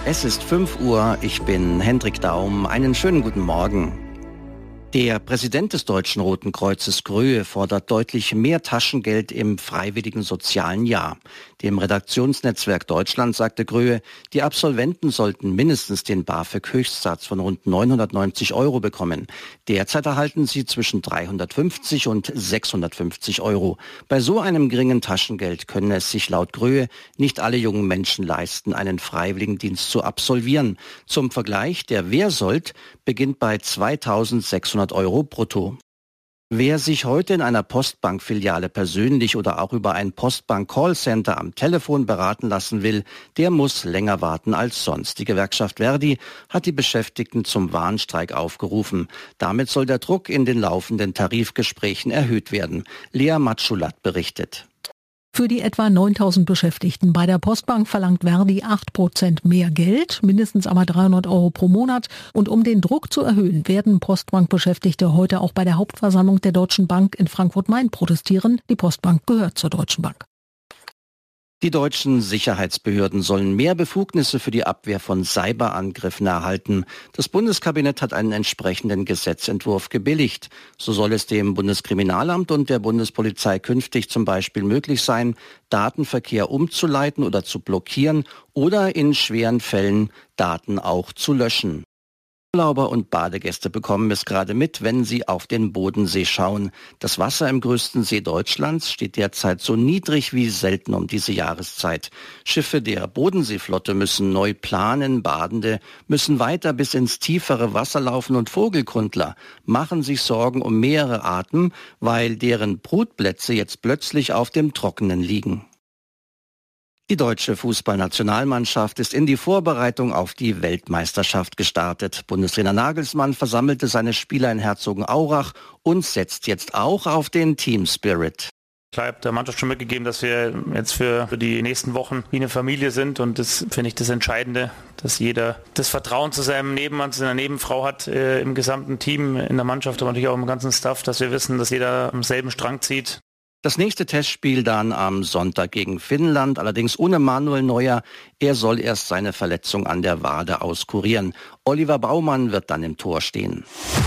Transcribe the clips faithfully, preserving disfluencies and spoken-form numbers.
Es ist fünf Uhr, ich bin Hendrik Daum. Einen schönen guten Morgen. Der Präsident des Deutschen Roten Kreuzes Gröhe fordert deutlich mehr Taschengeld im freiwilligen sozialen Jahr. Dem Redaktionsnetzwerk Deutschland sagte Gröhe, die Absolventen sollten mindestens den BAföG-Höchstsatz von rund neunhundertneunzig Euro bekommen. Derzeit erhalten sie zwischen dreihundertfünfzig und sechshundertfünfzig Euro. Bei so einem geringen Taschengeld können es sich laut Gröhe nicht alle jungen Menschen leisten, einen Freiwilligendienst zu absolvieren. Zum Vergleich, der Wehrsold beginnt bei zweitausendsechshundert Euro brutto. Wer sich heute in einer Postbankfiliale persönlich oder auch über ein Postbank-Callcenter am Telefon beraten lassen will, der muss länger warten als sonst. Die Gewerkschaft Verdi hat die Beschäftigten zum Warnstreik aufgerufen. Damit soll der Druck in den laufenden Tarifgesprächen erhöht werden. Lea Matschulat berichtet. Für die etwa neuntausend Beschäftigten bei der Postbank verlangt Verdi acht Prozent mehr Geld, mindestens aber dreihundert Euro pro Monat. Und um den Druck zu erhöhen, werden Postbank-Beschäftigte heute auch bei der Hauptversammlung der Deutschen Bank in Frankfurt-Main protestieren. Die Postbank gehört zur Deutschen Bank. Die deutschen Sicherheitsbehörden sollen mehr Befugnisse für die Abwehr von Cyberangriffen erhalten. Das Bundeskabinett hat einen entsprechenden Gesetzentwurf gebilligt. So soll es dem Bundeskriminalamt und der Bundespolizei künftig zum Beispiel möglich sein, Datenverkehr umzuleiten oder zu blockieren oder in schweren Fällen Daten auch zu löschen. Urlauber und Badegäste bekommen es gerade mit, wenn sie auf den Bodensee schauen. Das Wasser im größten See Deutschlands steht derzeit so niedrig wie selten um diese Jahreszeit. Schiffe der Bodenseeflotte müssen neu planen, Badende müssen weiter bis ins tiefere Wasser laufen und Vogelkundler machen sich Sorgen um mehrere Arten, weil deren Brutplätze jetzt plötzlich auf dem Trockenen liegen. Die deutsche Fußballnationalmannschaft ist in die Vorbereitung auf die Weltmeisterschaft gestartet. Bundestrainer Nagelsmann versammelte seine Spieler in Herzogenaurach und setzt jetzt auch auf den Team Spirit. Ich habe der Mannschaft schon mitgegeben, dass wir jetzt für die nächsten Wochen wie eine Familie sind, und das finde ich das Entscheidende, dass jeder das Vertrauen zu seinem Nebenmann, zu seiner Nebenfrau hat, äh, im gesamten Team, in der Mannschaft, aber natürlich auch im ganzen Staff, dass wir wissen, dass jeder am selben Strang zieht. Das nächste Testspiel dann am Sonntag gegen Finnland, allerdings ohne Manuel Neuer. Er soll erst seine Verletzung an der Wade auskurieren. Oliver Baumann wird dann im Tor stehen.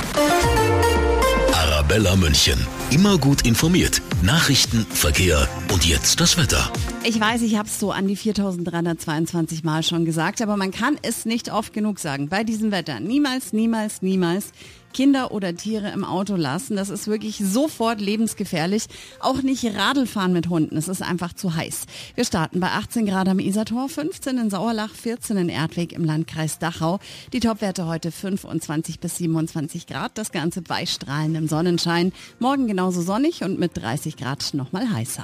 Arabella München. Immer gut informiert. Nachrichten, Verkehr und jetzt das Wetter. Ich weiß, ich habe es so an die viertausenddreihundertzweiundzwanzig Mal schon gesagt, aber man kann es nicht oft genug sagen. Bei diesem Wetter niemals, niemals, niemals Kinder oder Tiere im Auto lassen. Das ist wirklich sofort lebensgefährlich. Auch nicht Radl fahren mit Hunden. Es ist einfach zu heiß. Wir starten bei achtzehn Grad am Isartor, fünfzehn in Sauerlach, vierzehn in Erdweg im Landkreis Dachau. Die Topwerte heute fünfundzwanzig bis siebenundzwanzig Grad. Das Ganze bei strahlendem Sonnenschein. Morgen genauso sonnig und mit dreißig Grad noch mal heißer.